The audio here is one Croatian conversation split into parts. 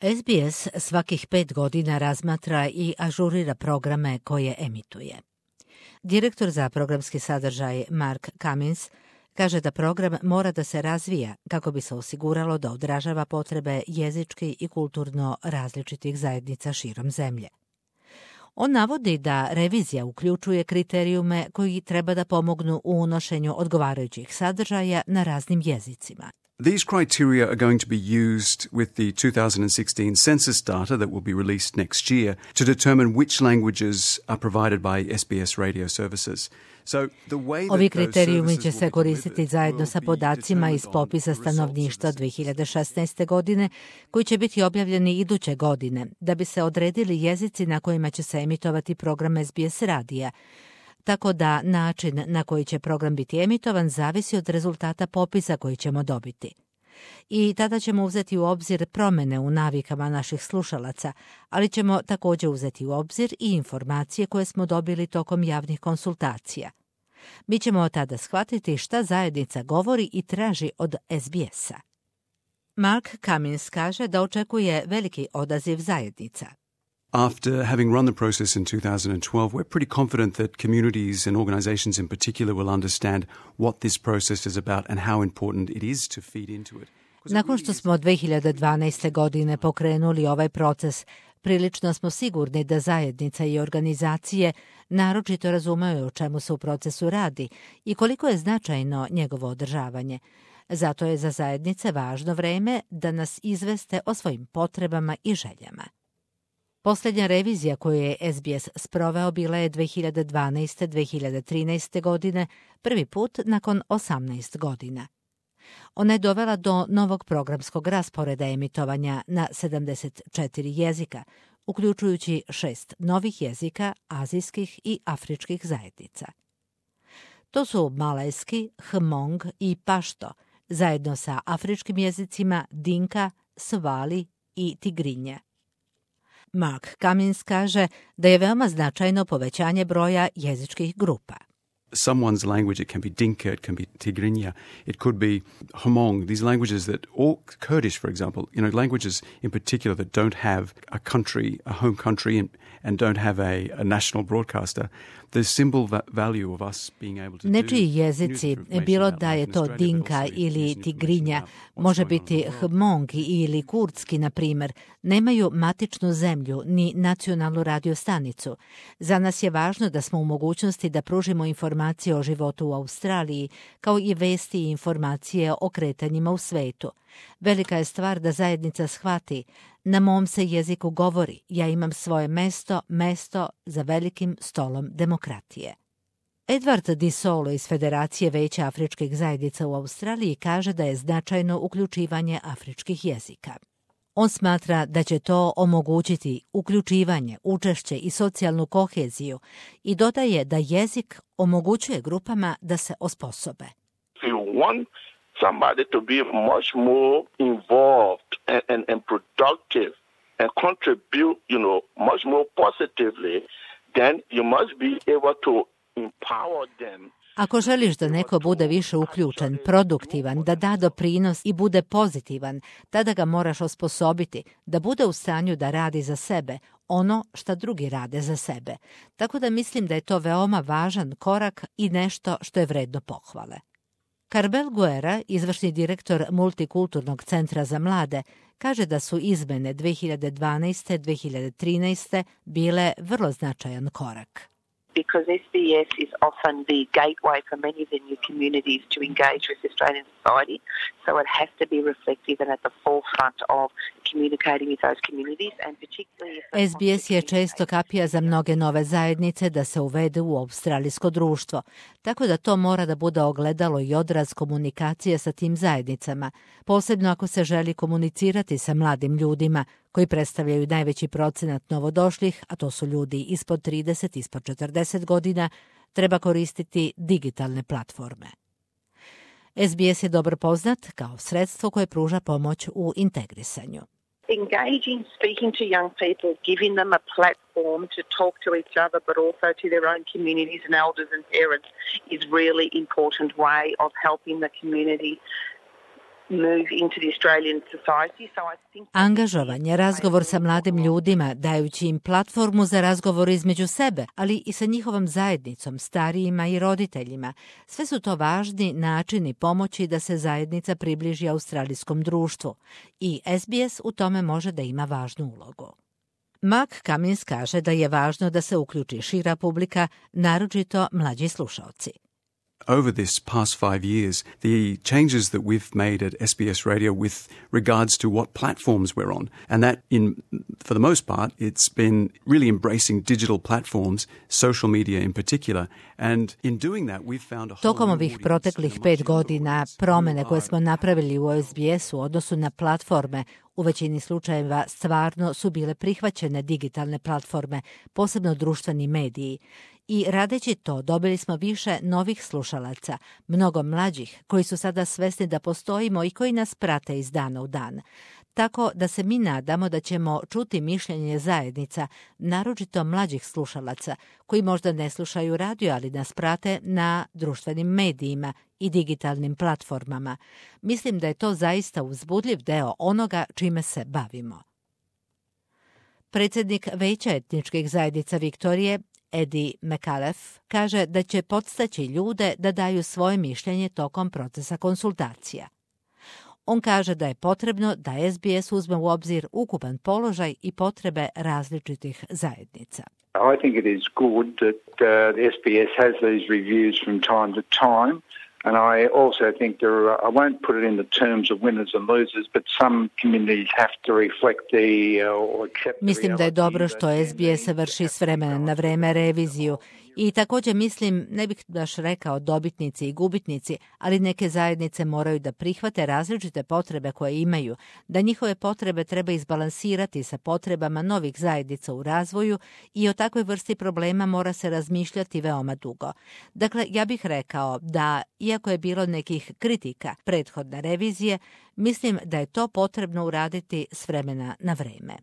SBS svakih 5 godina razmatra i ažurira programe koje emituje. Direktor za programski sadržaj Mark Cummins kaže da program mora da se razvija kako bi se osiguralo da odražava potrebe jezički i kulturno različitih zajednica širom zemlje. On navodi da revizija uključuje kriterijume koji treba da pomognu u unošenju odgovarajućih sadržaja na raznim jezicima. These criteria are going to be used with the 2016 census data that will be released next year to determine which languages are provided by SBS radio services. Ovi kriterijumi će se koristiti zajedno sa podacima iz popisa stanovništva 2016. godine, koji će biti objavljeni iduće godine, da bi se odredili jezici na kojima će se emitovati program SBS radija, tako da način na koji će program biti emitovan zavisi od rezultata popisa koji ćemo dobiti. I tada ćemo uzeti u obzir promene u navikama naših slušalaca, ali ćemo također uzeti u obzir i informacije koje smo dobili tokom javnih konsultacija. Mi ćemo tada shvatiti šta zajednica govori i traži od SBS-a. Mark Cummins kaže da očekuje veliki odaziv zajednica. After having run the process in 2012, we're pretty confident that communities and organizations in particular will understand what this process is about and how important it is to feed into it. Nakon što smo 2012. godine pokrenuli ovaj proces, prilično smo sigurni da zajednica i organizacije naročito razumeju o čemu se u procesu radi i koliko je značajno njegovo održavanje. Zato je za zajednice važno vreme da nas izveste o svojim potrebama i željama. Posljednja revizija koju je SBS sproveo bila je 2012-2013. godine, prvi put nakon 18 godina. Ona je dovela do novog programskog rasporeda emitovanja na 74 jezika, uključujući 6 novih jezika azijskih i afričkih zajednica. To su malajski, hmong i pašto, zajedno sa afričkim jezicima dinka, svali i tigrinja. Mark Cummins kaže da je veoma značajno povećanje broja jezičkih grupa. Someone's language, it can be Dinka, it can be Tigrinya, it could be Hmong, these languages that, or Kurdish, for example, languages in particular that don't have a country, a home country, and don't have a national broadcaster. The symbol value of us being able to Nečiji jezici, bilo da je to Dinka ili Tigrinja, može biti Hmong ili kurdski, na primjer, nemaju matičnu zemlju ni nacionalnu radiostanicu. Za nas je važno da smo u mogućnosti da pružimo informacije o životu u Australiji, kao i vesti i informacije o kretanjima u svetu. Velika je stvar da zajednica shvati, na mom se jeziku govori, ja imam svoje mesto za velikim stolom demokratije. Edward Di Solo iz Federacije Veća afričkih zajednica u Australiji kaže da je značajno uključivanje afričkih jezika. On smatra da će to omogućiti uključivanje, učešće i socijalnu koheziju i dodaje da jezik omogućuje grupama da se osposobe. Somebody to be much more involved and productive and contribute, much more positively, then you must be able to empower them. Ako želiš da neko bude više uključen, produktivan, da da doprinos i bude pozitivan, tada ga moraš osposobiti da bude u stanju da radi za sebe, ono što drugi rade za sebe. Tako da mislim da je to veoma važan korak i nešto što je vredno pohvale. Carbel Guerra, izvršni direktor Multikulturnog centra za mlade, kaže da su izmene 2012-2013 bile vrlo značajan korak. Because SBS is often the gateway for many of the new communities to engage with Australian society, so it has to be reflective and at the forefront of communicating with those communities, and particularly SBS je često kapija za mnoge nove zajednice da se uvede u australijsko društvo, tako da to mora da bude ogledalo i odraz komunikacije sa tim zajednicama, posebno ako se želi komunicirati sa mladim ljudima koji predstavljaju najveći procenat novodošlih, a to su ljudi ispod 30, ispod 40 godina, treba koristiti digitalne platforme. SBS je dobro poznat kao sredstvo koje pruža pomoć u integrisanju. Engaging, speaking to young people, giving them a platform to talk to each other, but also to their own communities and elders and parents is really important way of helping the community move into the Australian society. So I think Angažovanje, razgovor sa mladim ljudima, dajući im platformu za razgovor između sebe, ali i sa njihovom zajednicom, starijima i roditeljima. Sve su to važni načini pomoći da se zajednica približi australijskom društvu i SBS u tome može da ima važnu ulogu. Mark Cummins kaže da je važno da se uključi šira publika, naročito mlađi slušaoci. Over this past 5 years, the changes that we've made at SBS Radio with regards to what platforms we're on, and that for the most part, it's been really embracing digital platforms, social media in particular, and in doing that we've found a whole Tokom ovih proteklih 5 godina promjene koje smo napravili u SBS-u u odnosu na platforme u većini slučajeva stvarno su bile prihvaćene digitalne platforme, posebno društveni mediji. I radeći to dobili smo više novih slušalaca, mnogo mlađih koji su sada svesni da postojimo i koji nas prate iz dana u dan. Tako da se mi nadamo da ćemo čuti mišljenje zajednica, naročito mlađih slušalaca, koji možda ne slušaju radio, ali nas prate na društvenim medijima i digitalnim platformama. Mislim da je to zaista uzbudljiv deo onoga čime se bavimo. Predsjednik Veća etničkih zajednica Viktorije, Eddie McAuliffe, kaže da će podstaći ljude da daju svoje mišljenje tokom procesa konsultacija. On kaže da je potrebno da SBS uzme u obzir ukupan položaj i potrebe različitih zajednica. I think it is good that the SBS has these reviews from time to time. And I also think I won't put it in the terms of winners and losers, but some communities have to reflect or accept the Mislim da je dobro što SBS vrši s vremena na vreme reviziju i također mislim, ne bih baš rekao dobitnici i gubitnici, ali neke zajednice moraju da prihvate različite potrebe koje imaju, da njihove potrebe treba izbalansirati sa potrebama novih zajednica u razvoju i o takvoj vrsti problema mora se razmišljati veoma dugo. Dakle, ja bih rekao da, iako je bilo nekih kritika prethodne revizije, mislim da je to potrebno uraditi s vremena na vreme.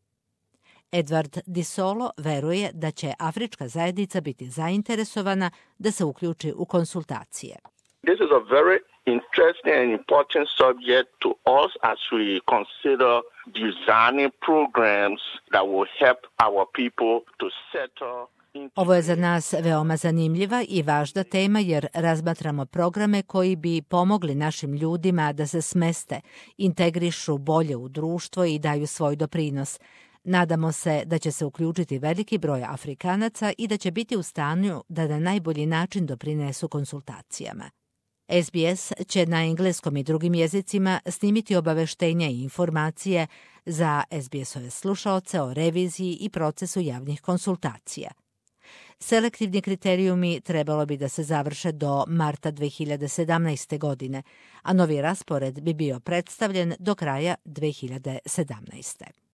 Edward Di Solo veruje da će afrička zajednica biti zainteresovana da se uključi u konsultacije. This is a very interesting and important subject to us as we consider designing programs that will help our people to settle. Ovo je za nas veoma zanimljiva i važna tema jer razmatramo programe koji bi pomogli našim ljudima da se smeste, integrišu bolje u društvo i daju svoj doprinos. Nadamo se da će se uključiti veliki broj Afrikanaca i da će biti u stanju da na najbolji način doprinesu konsultacijama. SBS će na engleskom i drugim jezicima snimiti obaveštenja i informacije za SBS-ove slušaoce o reviziji i procesu javnih konsultacija. Selektivni kriterijumi trebalo bi da se završe do marta 2017. godine, a novi raspored bi bio predstavljen do kraja 2017.